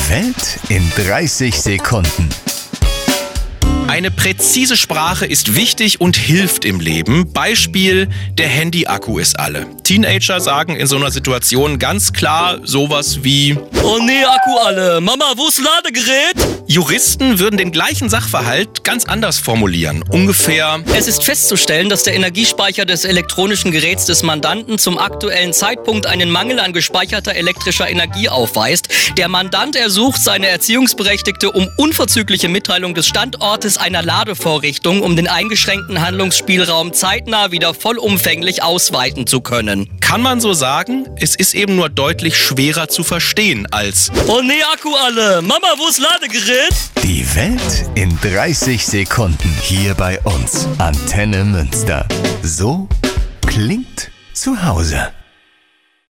Welt in 30 Sekunden. Eine präzise Sprache ist wichtig und hilft im Leben. Beispiel, der Handy-Akku ist alle. Teenager sagen in so einer Situation ganz klar sowas wie: Oh nee, Akku alle. Mama, wo ist Ladegerät? Juristen würden den gleichen Sachverhalt ganz anders formulieren. Ungefähr: Es ist festzustellen, dass der Energiespeicher des elektronischen Geräts des Mandanten zum aktuellen Zeitpunkt einen Mangel an gespeicherter elektrischer Energie aufweist. Der Mandant ersucht seine Erziehungsberechtigte um unverzügliche Mitteilung des Standortes einer Ladevorrichtung, um den eingeschränkten Handlungsspielraum zeitnah wieder vollumfänglich ausweiten zu können. Kann man so sagen? Es ist eben nur deutlich schwerer zu verstehen als: Oh nee, Akku alle. Mama, wo ist Ladegerät? Die Welt in 30 Sekunden hier bei uns. Antenne Münster. So klingt zu Hause.